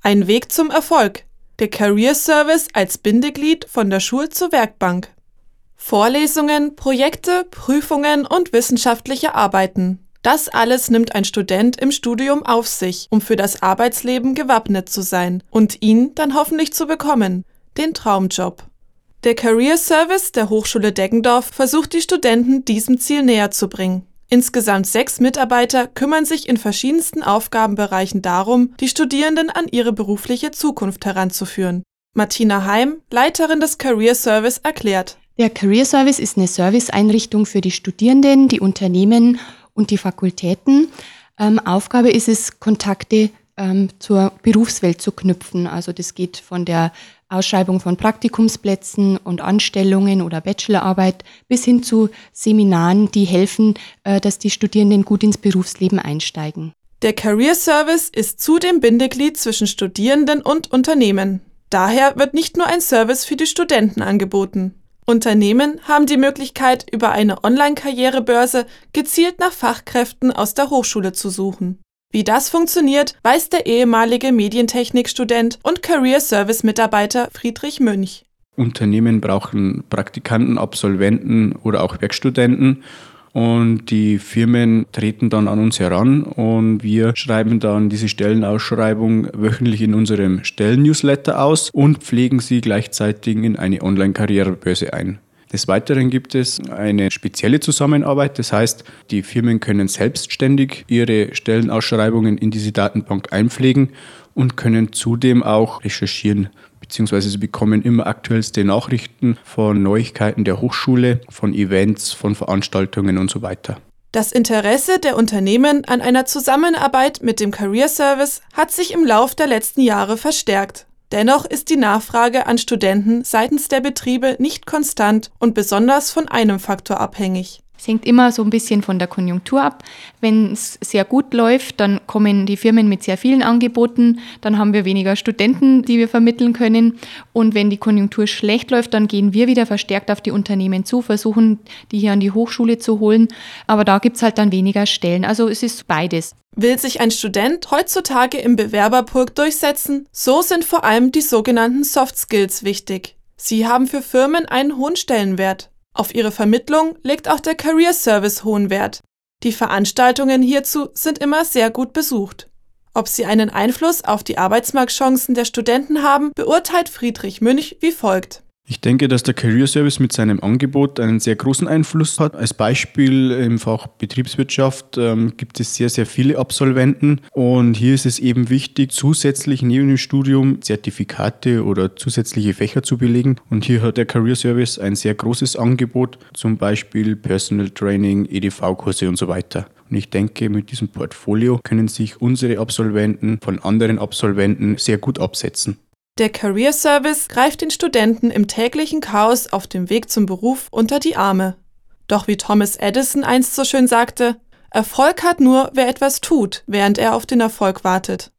Ein Weg zum Erfolg. Der Career Service als Bindeglied von der Schul- zur Werkbank. Vorlesungen, Projekte, Prüfungen und wissenschaftliche Arbeiten. Das alles nimmt ein Student im Studium auf sich, um für das Arbeitsleben gewappnet zu sein und ihn dann hoffentlich zu bekommen, den Traumjob. Der Career Service der Hochschule Deggendorf versucht die Studenten diesem Ziel näher zu bringen. Insgesamt 6 Mitarbeiter kümmern sich in verschiedensten Aufgabenbereichen darum, die Studierenden an ihre berufliche Zukunft heranzuführen. Martina Heim, Leiterin des Career Service, erklärt: Der Career Service ist eine Serviceeinrichtung für die Studierenden, die Unternehmen und die Fakultäten. Aufgabe ist es, Kontakte zur Berufswelt zu knüpfen. Also das geht von der Ausschreibung von Praktikumsplätzen und Anstellungen oder Bachelorarbeit bis hin zu Seminaren, die helfen, dass die Studierenden gut ins Berufsleben einsteigen. Der Career Service ist zudem Bindeglied zwischen Studierenden und Unternehmen. Daher wird nicht nur ein Service für die Studenten angeboten. Unternehmen haben die Möglichkeit, über eine Online-Karrierebörse gezielt nach Fachkräften aus der Hochschule zu suchen. Wie das funktioniert, weiß der ehemalige Medientechnikstudent und Career-Service-Mitarbeiter Friedrich Münch. Unternehmen brauchen Praktikanten, Absolventen oder auch Werkstudenten und die Firmen treten dann an uns heran und wir schreiben dann diese Stellenausschreibung wöchentlich in unserem Stellen-Newsletter aus und pflegen sie gleichzeitig in eine Online-Karrierebörse ein. Des Weiteren gibt es eine spezielle Zusammenarbeit, das heißt, die Firmen können selbstständig ihre Stellenausschreibungen in diese Datenbank einpflegen und können zudem auch recherchieren, beziehungsweise sie bekommen immer aktuellste Nachrichten von Neuigkeiten der Hochschule, von Events, von Veranstaltungen und so weiter. Das Interesse der Unternehmen an einer Zusammenarbeit mit dem Career Service hat sich im Lauf der letzten Jahre verstärkt. Dennoch ist die Nachfrage an Studenten seitens der Betriebe nicht konstant und besonders von einem Faktor abhängig. Es hängt immer so ein bisschen von der Konjunktur ab. Wenn es sehr gut läuft, dann kommen die Firmen mit sehr vielen Angeboten, dann haben wir weniger Studenten, die wir vermitteln können. Und wenn die Konjunktur schlecht läuft, dann gehen wir wieder verstärkt auf die Unternehmen zu, versuchen, die hier an die Hochschule zu holen. Aber da gibt es halt dann weniger Stellen. Also es ist beides. Will sich ein Student heutzutage im Bewerberpulk durchsetzen, so sind vor allem die sogenannten Soft Skills wichtig. Sie haben für Firmen einen hohen Stellenwert. Auf ihre Vermittlung legt auch der Career Service hohen Wert. Die Veranstaltungen hierzu sind immer sehr gut besucht. Ob sie einen Einfluss auf die Arbeitsmarktchancen der Studenten haben, beurteilt Friedrich Münch wie folgt. Ich denke, dass der Career Service mit seinem Angebot einen sehr großen Einfluss hat. Als Beispiel im Fach Betriebswirtschaft gibt es sehr, sehr viele Absolventen und hier ist es eben wichtig, zusätzlich neben dem Studium Zertifikate oder zusätzliche Fächer zu belegen und hier hat der Career Service ein sehr großes Angebot, zum Beispiel Personal Training, EDV-Kurse und so weiter. Und ich denke, mit diesem Portfolio können sich unsere Absolventen von anderen Absolventen sehr gut absetzen. Der Career Service greift den Studenten im täglichen Chaos auf dem Weg zum Beruf unter die Arme. Doch wie Thomas Edison einst so schön sagte, Erfolg hat nur, wer etwas tut, während er auf den Erfolg wartet.